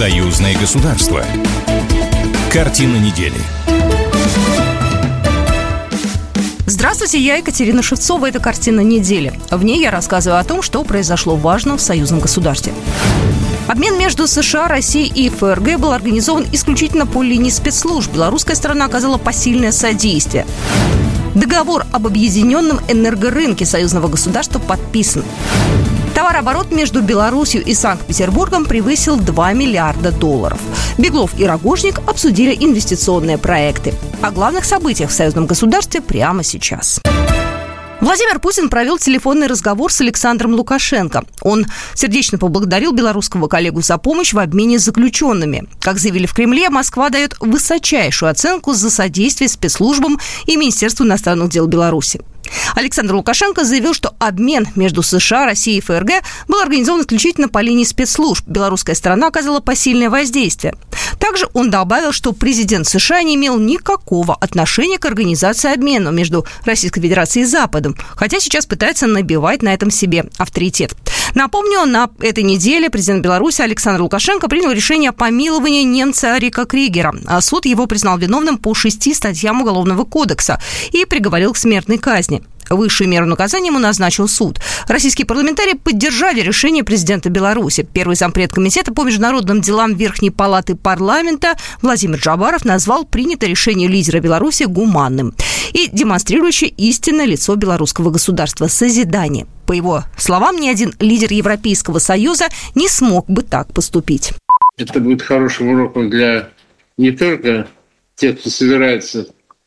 Союзное государство. Картина недели. Здравствуйте, я Екатерина Шевцова. Это «Картина недели». В ней я рассказываю о том, что произошло важно в союзном государстве. Обмен между США, Россией и ФРГ был организован исключительно по линии спецслужб. Белорусская сторона оказала посильное содействие. Договор об объединенном энергорынке союзного государства подписан. Товарооборот между Беларусью и Санкт-Петербургом превысил $2 миллиарда. Беглов и Рогожник обсудили инвестиционные проекты. О главных событиях в союзном государстве прямо сейчас. Владимир Путин провел телефонный разговор с Александром Лукашенко. Он сердечно поблагодарил белорусского коллегу за помощь в обмене заключенными. Как заявили в Кремле, Москва дает высочайшую оценку за содействие спецслужбам и Министерству иностранных дел Беларуси. Александр Лукашенко заявил, что обмен между США, Россией и ФРГ был организован исключительно по линии спецслужб. Белорусская сторона оказала посильное воздействие. Также он добавил, что президент США не имел никакого отношения к организации обмена между Российской Федерацией и Западом, хотя сейчас пытается набивать на этом себе авторитет. Напомню, на этой неделе президент Беларуси Александр Лукашенко принял решение о помиловании немца Рика Кригера. Суд его признал виновным по 6 статьям Уголовного кодекса и приговорил к смертной казни. Высшую меру наказания ему назначил суд. Российские парламентарии поддержали решение президента Беларуси. Первый зампред комитета по международным делам Верхней палаты парламента Владимир Джабаров назвал принятое решение лидера Беларуси гуманным и демонстрирующее истинное лицо белорусского государства – созидание. По его словам, ни один лидер Европейского Союза не смог бы так поступить. Это будет хорошим уроком для не только тех, кто собирается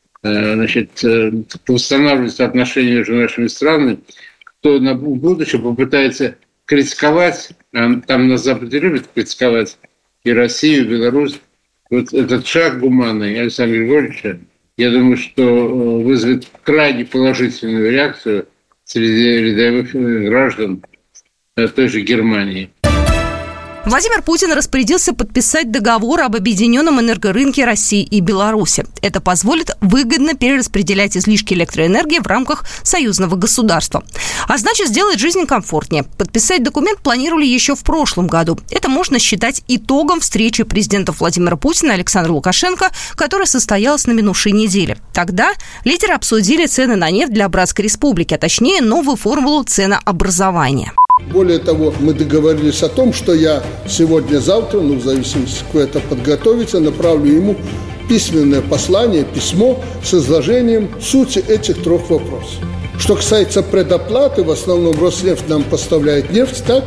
восстанавливать отношения между нашими странами, кто на будущее попытается критиковать, там на Западе любят критиковать и Россию, и Беларусь. Вот этот шаг гуманный Александра Григорьевича, я думаю, что вызовет крайне положительную реакцию среди рядовых граждан той же Германии. Владимир Путин распорядился подписать договор об объединенном энергорынке России и Беларуси. Это позволит выгодно перераспределять излишки электроэнергии в рамках союзного государства. А значит, сделает жизнь комфортнее. Подписать документ планировали еще в прошлом году. Это можно считать итогом встречи президентов Владимира Путина и Александра Лукашенко, которая состоялась на минувшей неделе. Тогда лидеры обсудили цены на нефть для Братской Республики, а точнее новую формулу ценообразования. Более того, мы договорились о том, что я сегодня-завтра, в зависимости, как это подготовится, направлю ему письменное послание, письмо с изложением сути этих 3 вопросов. Что касается предоплаты, в основном Роснефть нам поставляет нефть, так?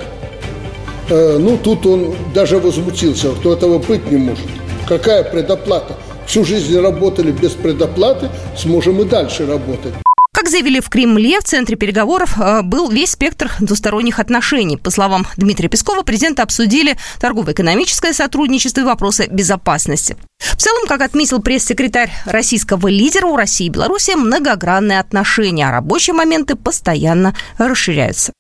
Тут он даже возмутился, что этого быть не может. Какая предоплата? Всю жизнь работали без предоплаты, сможем и дальше работать. Как заявили в Кремле, в центре переговоров был весь спектр двусторонних отношений. По словам Дмитрия Пескова, президенты обсудили торгово-экономическое сотрудничество и вопросы безопасности. В целом, как отметил пресс-секретарь российского лидера, у России и Беларуси многогранные отношения, а рабочие моменты постоянно расширяются.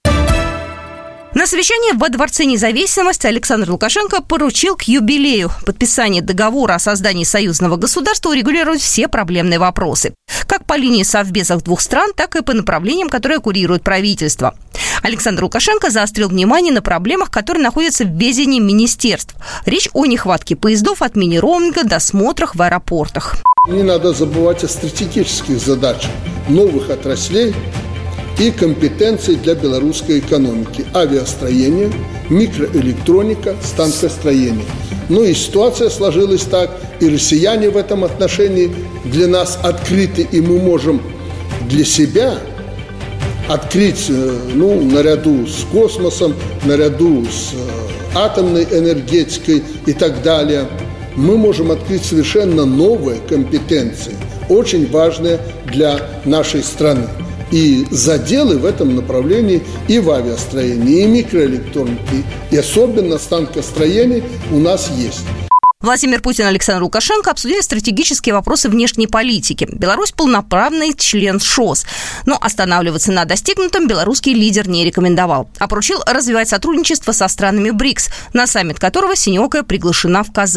На совещании во Дворце независимости Александр Лукашенко поручил к юбилею подписания договора о создании союзного государства урегулировать все проблемные вопросы. Как по линии совбезов 2 стран, так и по направлениям, которые курирует правительство. Александр Лукашенко заострил внимание на проблемах, которые находятся в ведении министерств. Речь о нехватке поездов, отмене роуминга, досмотрах в аэропортах. Не надо забывать о стратегических задачах новых отраслей и компетенций для белорусской экономики: авиастроение, микроэлектроника, станкостроение. И ситуация сложилась так, и россияне в этом отношении для нас открыты, и мы можем для себя открыть, наряду с космосом, наряду с атомной энергетикой и так далее, мы можем открыть совершенно новые компетенции, очень важные для нашей страны. И заделы в этом направлении и в авиастроении, и микроэлектроники, и особенно станкостроении у нас есть. Владимир Путин и Александр Лукашенко обсудили стратегические вопросы внешней политики. Беларусь – полноправный член ШОС. Но останавливаться на достигнутом белорусский лидер не рекомендовал, а поручил развивать сотрудничество со странами БРИКС, на саммит которого синеокая приглашена в Казань.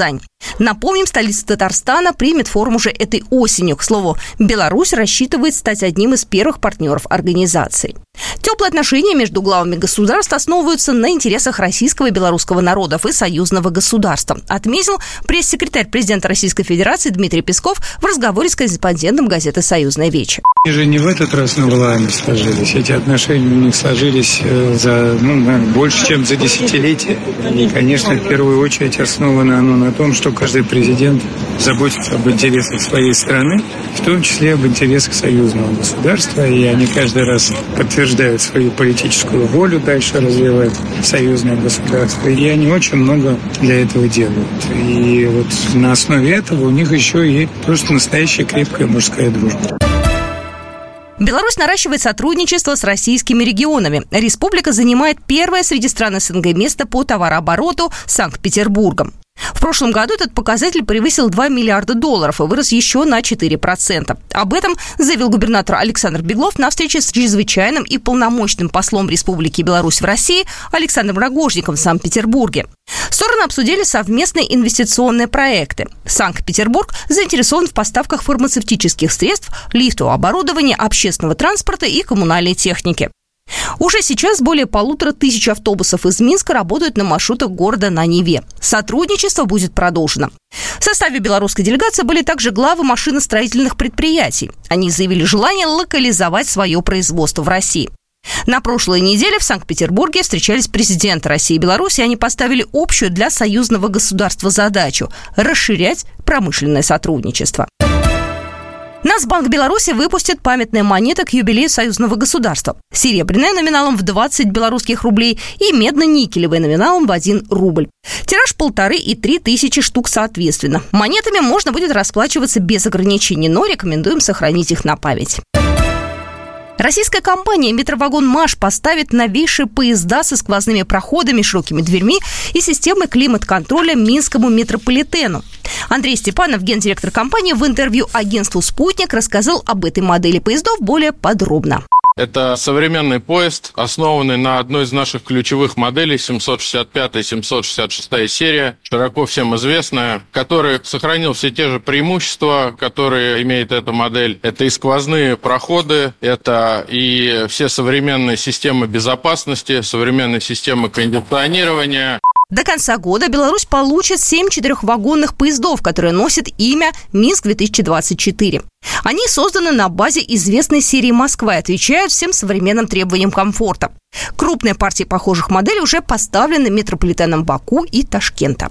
Напомним, столица Татарстана примет форум уже этой осенью. К слову, Беларусь рассчитывает стать одним из первых партнеров организации. Теплые отношения между главами государств основываются на интересах российского и белорусского народов и союзного государства, отметил пресс-секретарь президента Российской Федерации Дмитрий Песков в разговоре с корреспондентом газеты «Союзная Вечь». Они же не в этот раз на Валааме сложились. Эти отношения у них сложились за больше, чем за десятилетия. И, конечно, в первую очередь основано оно на том, что каждый президент заботится об интересах своей страны, в том числе об интересах союзного государства. И они каждый раз подтверждают свою политическую волю дальше развивать союзное государство. И они очень много для этого делают. И вот на основе этого у них еще и просто настоящая крепкая мужская дружба. Беларусь наращивает сотрудничество с российскими регионами. Республика занимает первое среди стран СНГ место по товарообороту с Санкт-Петербургом. В прошлом году этот показатель превысил $2 миллиарда и вырос еще на 4%. Об этом заявил губернатор Александр Беглов на встрече с чрезвычайным и полномочным послом Республики Беларусь в России Александром Рогожником в Санкт-Петербурге. Стороны обсудили совместные инвестиционные проекты. Санкт-Петербург заинтересован в поставках фармацевтических средств, лифтового оборудования, общественного транспорта и коммунальной техники. Уже сейчас более 1500 автобусов из Минска работают на маршрутах города на Неве. Сотрудничество будет продолжено. В составе белорусской делегации были также главы машиностроительных предприятий. Они заявили желание локализовать свое производство в России. На прошлой неделе в Санкт-Петербурге встречались президенты России и Беларуси. Они поставили общую для союзного государства задачу – расширять промышленное сотрудничество. Нацбанк Беларуси выпустит памятные монеты к юбилею союзного государства. Серебряная номиналом в 20 белорусских рублей и медно-никелевая номиналом в 1 рубль. Тираж 1500 и 3000 штук соответственно. Монетами можно будет расплачиваться без ограничений, но рекомендуем сохранить их на память. Российская компания «Метровагон МАШ» поставит новейшие поезда со сквозными проходами, широкими дверьми и системой климат-контроля Минскому метрополитену. Андрей Степанов, гендиректор компании, в интервью агентству «Спутник» рассказал об этой модели поездов более подробно. Это современный поезд, основанный на одной из наших ключевых моделей, 765 и 766 серия, широко всем известная, который сохранил все те же преимущества, которые имеет эта модель. Это и сквозные проходы, это и все современные системы безопасности, современные системы кондиционирования. До конца года Беларусь получит 7 4-вагонных поездов, которые носят имя «Минск-2024». Они созданы на базе известной серии «Москва» и отвечают всем современным требованиям комфорта. Крупные партии похожих моделей уже поставлены метрополитеном Баку и Ташкента.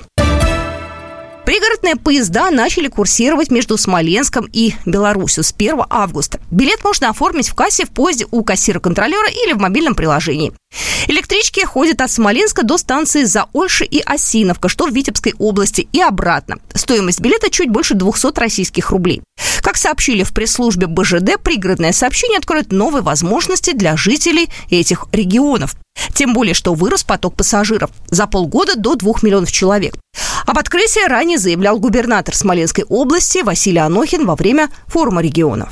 Пригородные поезда начали курсировать между Смоленском и Беларусью с 1 августа. Билет можно оформить в кассе в поезде у кассира-контролера или в мобильном приложении. Электрички ходят от Смоленска до станции Заольши и Осиновка, что в Витебской области, и обратно. Стоимость билета чуть больше 200 российских рублей. Как сообщили в пресс-службе БЖД, пригородное сообщение откроет новые возможности для жителей этих регионов. Тем более, что вырос поток пассажиров. За полгода до 2 миллионов человек. Об открытии ранее заявлял губернатор Смоленской области Василий Анохин во время форума регионов.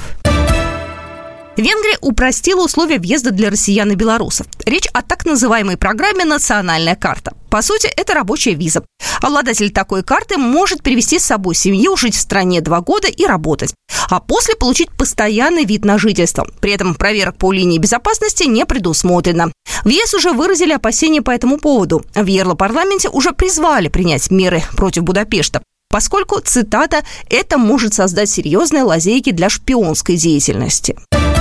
Венгрия упростила условия въезда для россиян и белорусов. Речь о так называемой программе «Национальная карта». По сути, это рабочая виза. Обладатель такой карты может привезти с собой семью, жить в стране 2 года и работать. А после получить постоянный вид на жительство. При этом проверок по линии безопасности не предусмотрено. В ЕС уже выразили опасения по этому поводу. В Европарламенте уже призвали принять меры против Будапешта, поскольку, цитата, «это может создать серьезные лазейки для шпионской деятельности».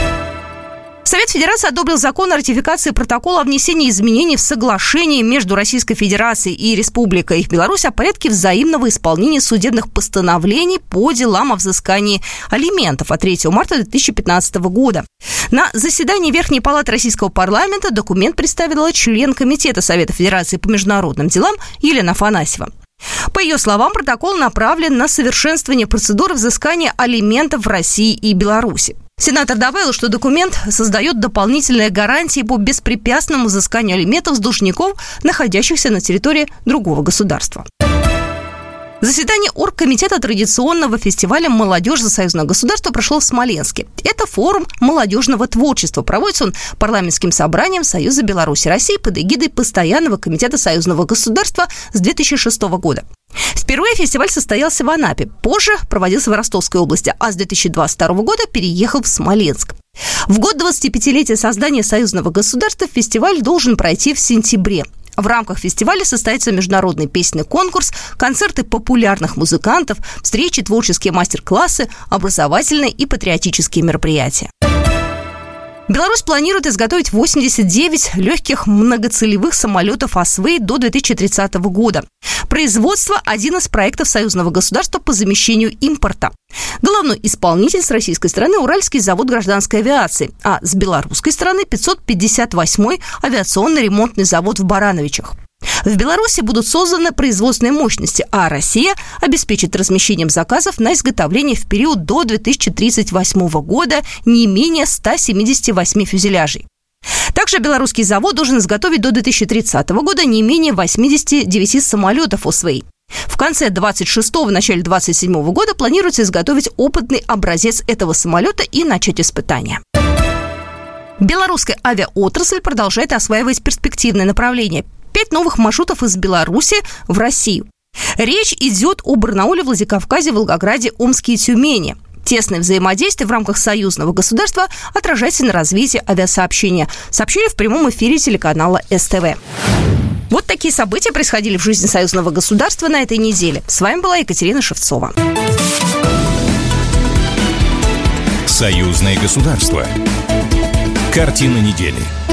Совет Федерации одобрил закон о ратификации протокола о внесении изменений в соглашение между Российской Федерацией и Республикой Беларусь о порядке взаимного исполнения судебных постановлений по делам о взыскании алиментов от 3 марта 2015 года. На заседании Верхней палаты Российского парламента документ представила член Комитета Совета Федерации по международным делам Елена Афанасьева. По ее словам, протокол направлен на совершенствование процедуры взыскания алиментов в России и Беларуси. Сенатор добавил, что документ создает дополнительные гарантии по беспрепятственному взысканию алиментов с должников, находящихся на территории другого государства. Заседание оргкомитета традиционного фестиваля «Молодежь за союзное государство» прошло в Смоленске. Это форум молодежного творчества. Проводится он парламентским собранием Союза Беларуси России под эгидой Постоянного комитета союзного государства с 2006 года. В Впервые фестиваль состоялся в Анапе, позже проводился в Ростовской области, а с 2022 года переехал в Смоленск. В год 25-летия создания союзного государства фестиваль должен пройти в сентябре. В рамках фестиваля состоится международный песенный конкурс, концерты популярных музыкантов, встречи, творческие мастер-классы, образовательные и патриотические мероприятия. Беларусь планирует изготовить 89 легких многоцелевых самолетов Освей до 2030 года. Производство – один из проектов союзного государства по замещению импорта. Головной исполнитель с российской стороны – Уральский завод гражданской авиации, а с белорусской стороны – 558-й авиационный ремонтный завод в Барановичах. В Беларуси будут созданы производственные мощности, а Россия обеспечит размещением заказов на изготовление в период до 2038 года не менее 178 фюзеляжей. Также белорусский завод должен изготовить до 2030 года не менее 89 самолетов Освей. В конце 26-го, начале 27-го года планируется изготовить опытный образец этого самолета и начать испытания. Белорусская авиаотрасль продолжает осваивать перспективные направления. 5 новых маршрутов из Беларуси в Россию. Речь идет о Барнауле, Владикавказе, Волгограде, Омске и Тюмени. Тесное взаимодействие в рамках союзного государства отражается на развитии авиасообщения, сообщили в прямом эфире телеканала СТВ. Вот такие события происходили в жизни союзного государства на этой неделе. С вами была Екатерина Шевцова. Союзное государство. Картина недели.